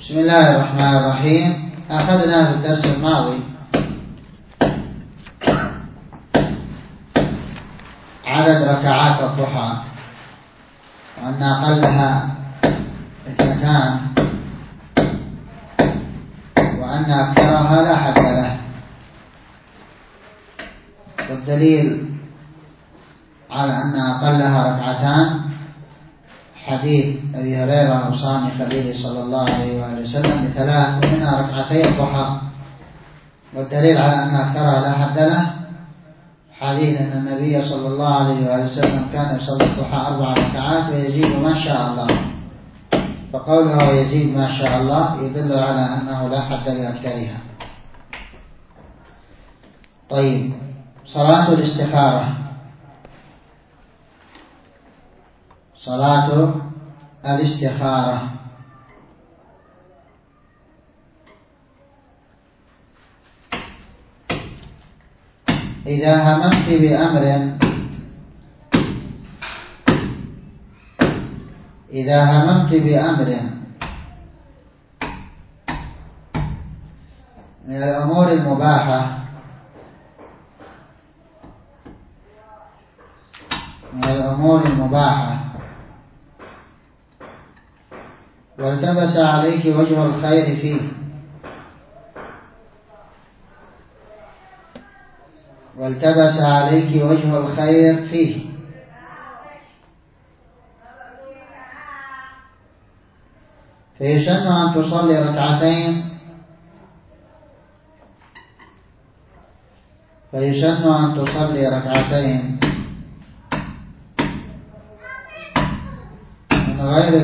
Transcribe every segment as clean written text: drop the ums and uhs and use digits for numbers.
بسم الله الرحمن الرحيم. أخذنا في الدرس الماضي عدد ركعات الضحى وأن أقلها 2 وأن أكثرها لا حد له. والدليل على أن أقلها 2 حديث أبي هريرة أوصاني خليلي صلى الله عليه وآله وسلم ب3 ومنها 2 الضحى. والدليل على أن أكثرها لا حد له حديث أن النبي صلى الله عليه وآله وسلم كان يصلي الضحى 4 ركعات ويزيد ما شاء الله. فقوله يزيد ما شاء الله يدل على أنه لا حد لأكثرها. طيب، صلاة الاستخارة. صلاة الاستخارة إذا هممت بأمر من الأمور المباحة والتبس عليك وجه الخير فيه فيسن أن تصلي 2 من غير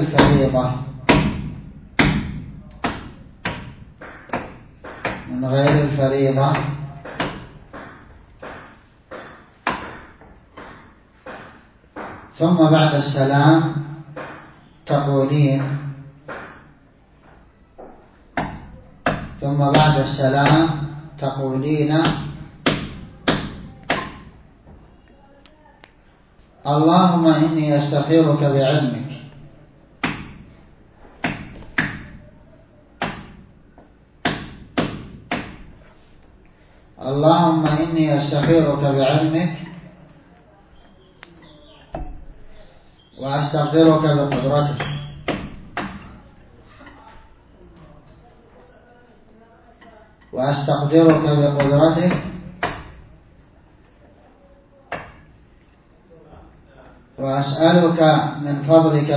الفريضة ثم بعد السلام تقولين اللهم إني أستخيرك بعلمك وأستقدرك بقدرتك وأسألك من فضلك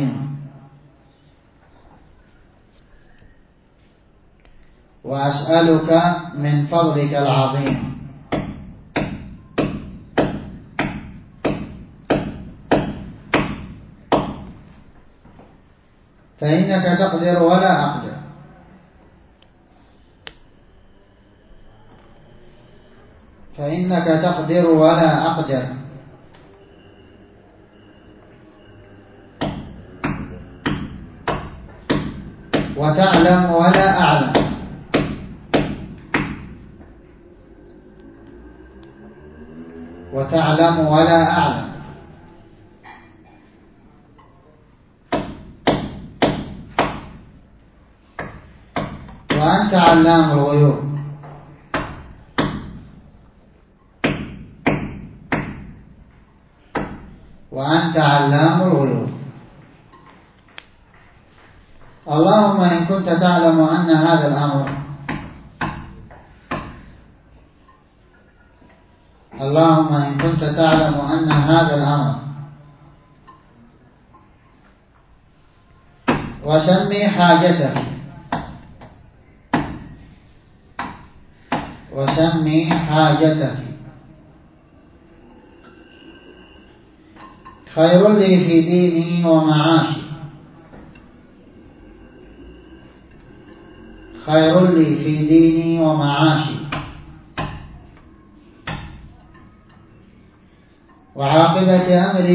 العظيم فإنك تقدر ولا أقدر وتعلم ولا أعلم وأنت علام الغيوب اللهم إن كنت تعلم أن هذا الأمر وسمي حاجتك خير لي في ديني ومعاشي وعاقبة أمري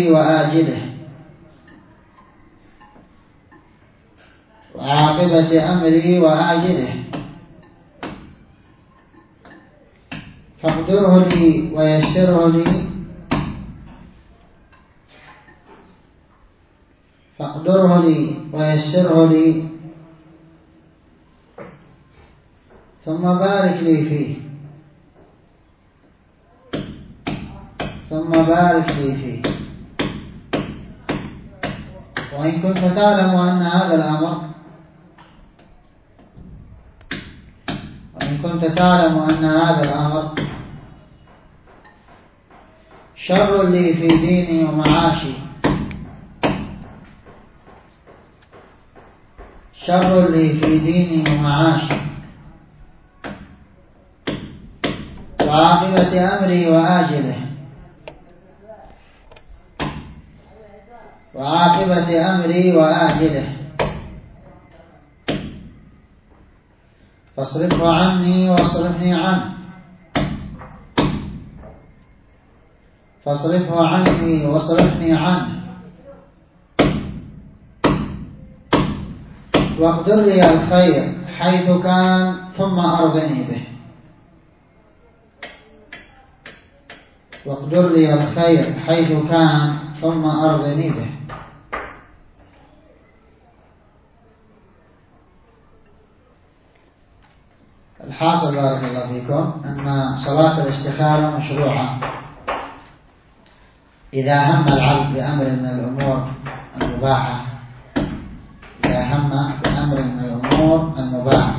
وآجله فاقدره لي ويسره لي ثم بارك لي فيه، ثم بارك لي فيه. وإن كنت تعلم أن هذا الأمر، وإن كنت تعلم أن هذا الأمر شر لي في ديني ومعاشي، شر لي في ديني ومعاشي وعاقبة أمري وآجله، وعاقبة أمري وآجله، فاصرفه عني واصرفني عنه، فاصرفه عني واصرفني عنه، واقدر لي الخير حيث كان ثم أرضني به، واقدر لي الخير حيث كان ثم أرضني به. الحاصل بارك الله فيكم أن صلاة الاستخارة مشروعة إذا هم العبد بأمر من الأمور المباحة، إذا هم بأمر من الأمور المباحة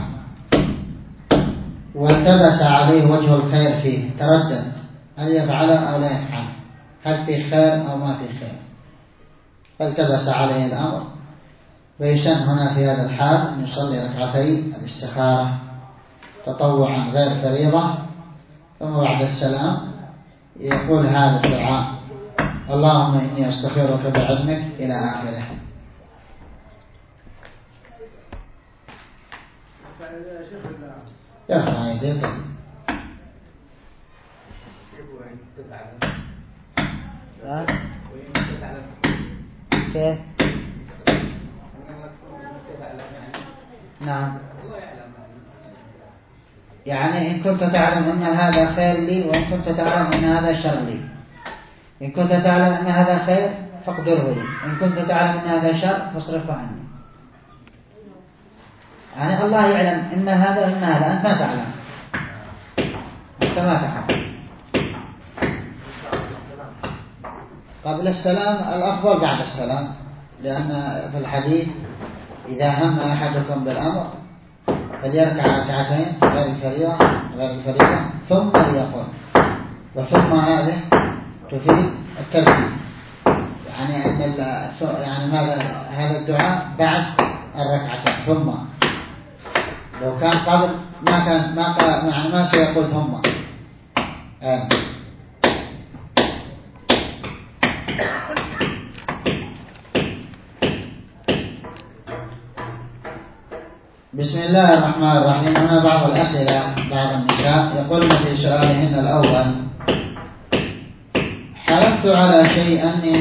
والتبس عليه وجه الخير فيه، تردد هل يفعله أو لا يفعله، هل في خير أو ما في خير، فالتبس عليه الأمر، فيسن هنا في هذا الحال أن يصلي ركعتي الاستخارة تطوعا غير فريضة، ثم بعد السلام يقول هذا الدعاء: اللهم إني أستخيرك بعلمك إلى آخره. يرفع يديه. كيف؟ نعم، يعني إن كنت تعلم أن هذا خير لي، وإن كنت تعلم أن هذا شر لي. إن كنت تعلم أن هذا خير فاقدره لي، إن كنت تعلم أن هذا شر فاصرفه عني. يعني الله يعلم إما هذا وإما هذا، أنت ما تعلم، أنت ما تعلم. قبل السلام الأفضل بعد السلام، لأن في الحديث إذا هم أحدكم بالأمر فليركع ركعتين غير الفريضة ثم ليقول، وثم هذه تفيد الترتيب، يعني أن يعني ماذا هذا الدعاء بعد الركعتين، ثم لو كان قبل ما سيقول ثم. بسم الله الرحمن الرحيم. هنا بعض الأسئلة. بعض النساء يقولن في سؤالهن الأول: حلفت على شيء أني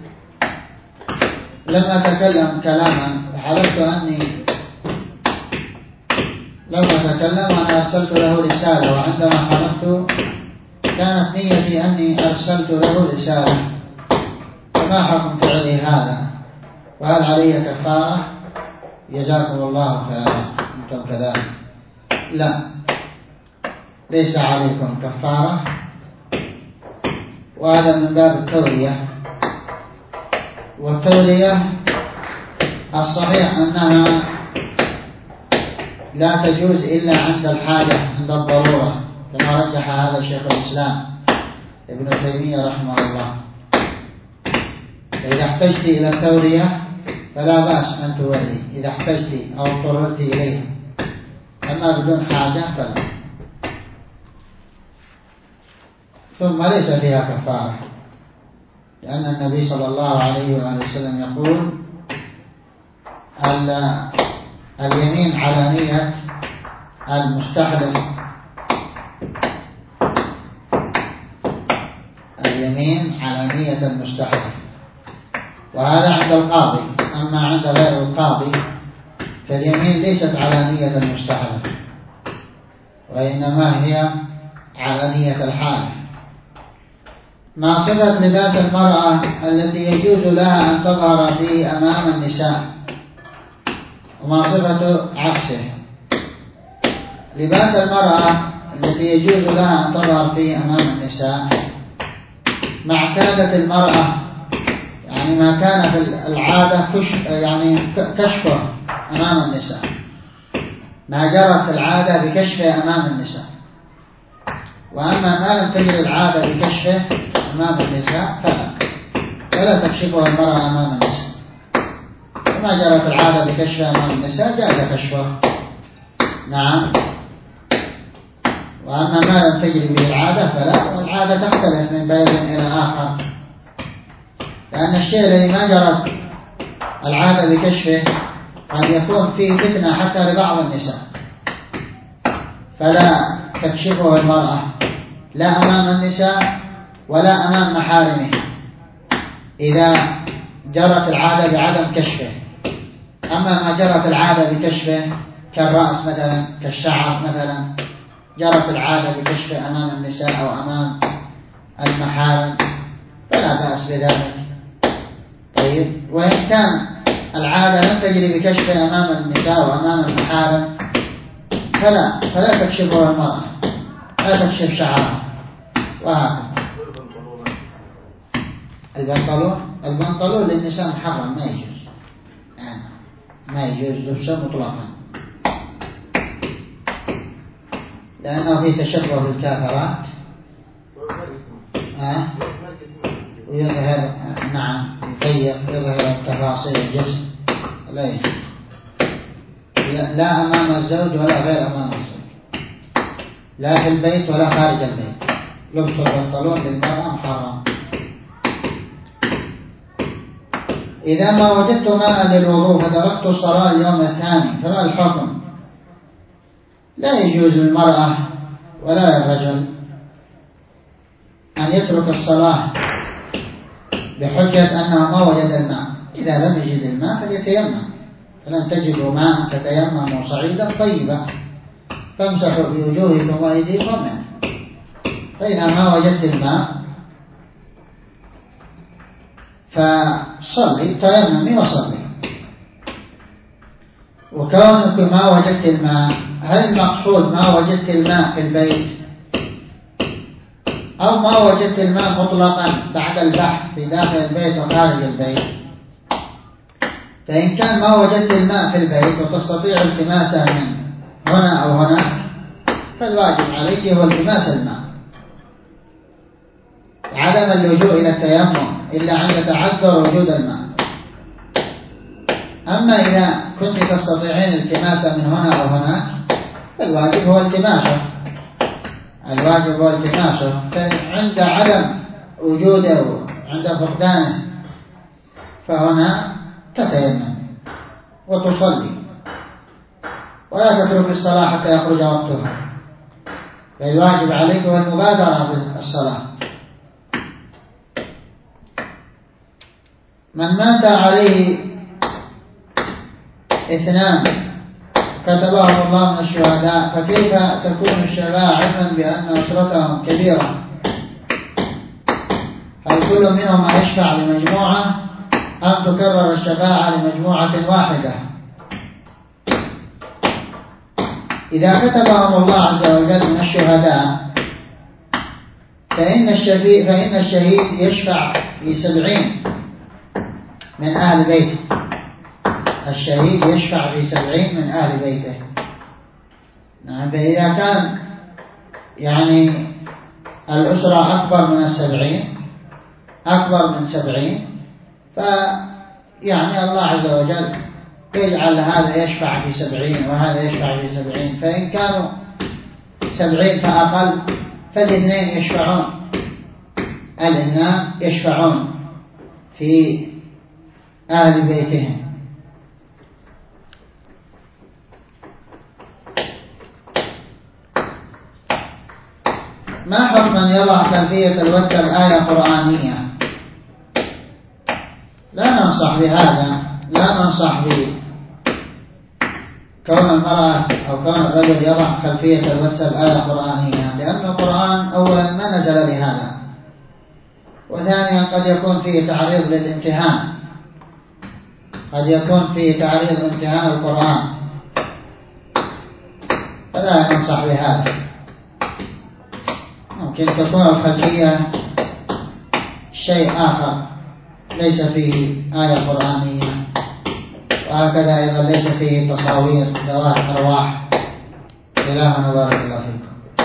لم أتكلم كلاما، حلفت أني لم أتكلم وأنا أرسلت له رسالة، وعندما حلفت كانت نيتي أني أرسلت له رسالة، فما حكم فعلي هذا؟ وهل علي كفارة؟ جزاكم الله خيرا. أنتم كذلك؟ لا، ليس عليكم كفارة، وهذا من باب التورية. والتورية الصحيح أنها لا تجوز إلا عند الحاجة، عند الضرورة، كما رجح هذا شيخ الإسلام ابن تيمية رحمه الله. فإذا احتجت إلى التورية فلا بأس أن توري إذا احتجت أو اضطررت إليها، أما بدون حاجة فلا. ثم ليس فيها كفارة، لأن النبي صلى الله عليه وآله وسلم يقول: اليمين على نية المستحلف، اليمين على نية المستحلف، وهذا عند القاضي. أما عند غير القاضي فاليمين ليست على نية المستحلف، وإنما هي على نية الحالف. ما صفة لباس المرأة التي يجوز لها أن تظهر فيه أمام النساء، وما صفة عكسه؟ لباس المرأة التي يجوز لها أن تظهر فيه أمام النساء ما اعتادت المرأة، يعني ما كان في العادة كشفه أمام النساء، ما جرت العادة بكشفه أمام النساء. وأما ما لم تجر العادة بكشفه أمام النساء فلا تكشفه المرأة أمام النساء. وما جرت العادة بكشفه أمام النساء جاز كشفه، نعم. وأما ما لم تجري به العادة فلا، والعادة تختلف من بلد إلى آخر، لأن الشيء الذي ما جرت العادة بكشفه قد يكون فيه فتنة حتى لبعض النساء، فلا تكشفه المرأة لا أمام النساء ولا أمام محارمه إذا جرت العادة بعدم كشفه. أما ما جرت العادة بكشفه كالرأس مثلا، كالشعر مثلا، جرت العادة بكشفه أمام النساء أو أمام المحارم فلا بأس بذلك. طيب، وإن كان العادة لم تجري بكشفه أمام النساء وأمام المحارم فلا تكشفه المرأة، لا تكشف شعرها. وهكذا البنطلون للنساء محرم، ما يجوز، يعني ما يجوز لبسه مطلقا، لأنه فيه تشبه بالكافرات ويظهر، نعم، يظهر تفاصيل الجسم، لا يجوز، لا أمام الزوج ولا غير أمام الزوج، لا في البيت ولا خارج البيت. لبس البنطلون للمرأة محرم. إذا ما وجدت ماء للوضوء فتركت الصلاة اليوم الثاني فما الحكم؟ لا يجوز للمرأة ولا للرجل أن يترك الصلاة بحجة أنه ما وجد الماء. إذا لم يجد الماء فليتيمم، فلم تجدوا ماء فتيمموا صعيدا طيبا فامسحوا بوجوهكم وأيديكم منه. فإذا ما وجدت الماء فصلي، تيممي وصلي. وكونك ما وجدت الماء، هل المقصود ما وجدت الماء في البيت أو ما وجدت الماء مطلقا بعد البحث في داخل البيت وخارج البيت؟ فإن كان ما وجدت الماء في البيت وتستطيع التماسه من هنا أو هناك فالواجب عليك هو التماس الماء، عدم اللجوء إلى التيمم إلا عند تعذر وجود الماء. أما إذا كنت تستطيعين التماسه من هنا أو هناك فالواجب هو التماسه، فعند عدم وجوده وعند فقدانه فهنا تتيمم وتصلي، ولا تترك الصلاة حتى يخرج وقتها. فالواجب عليك هو المبادرة بالصلاة. من مات عليه 2 كتبهم الله من الشهداء فكيف تكون الشفاعة علما بأن أسرتهم كبيرة؟ هل كل منهم يشفع لمجموعة أم تكرر الشفاعة لمجموعة واحدة؟ إذا كتبهم الله عز وجل من الشهداء فإن الشهيد يشفع في 70 من أهل بيته. الشهيد يشفع في 70 من أهل بيته. نعم. فإذا كان يعني الأسرة أكبر من 70 فيعني الله عز وجل يجعل هذا يشفع في 70 وهذا يشفع في 70. فإن كانوا 70 فأقل فالاثنين يشفعون في أهل بيتهم. ما حكم من يضع خلفية الوتر آية قرآنية؟ لا ننصح بهذا، لا ننصح كون المرأة أو كون الرجل يضع خلفية الواتساب آية قرآنية، لأن القرآن أولا ما نزل لهذا، وثانيا قد يكون فيه تعريض للامتهان، قد يكون فيه تعريض امتهان القرآن. لا ننصح بهذا. ممكن تكون الخلفية شيء آخر ليس فيه آية قرآنية، وهكذا أيضا ليس فيه تصاوير ذوات أرواح. إلهنا بارك الله فيكم.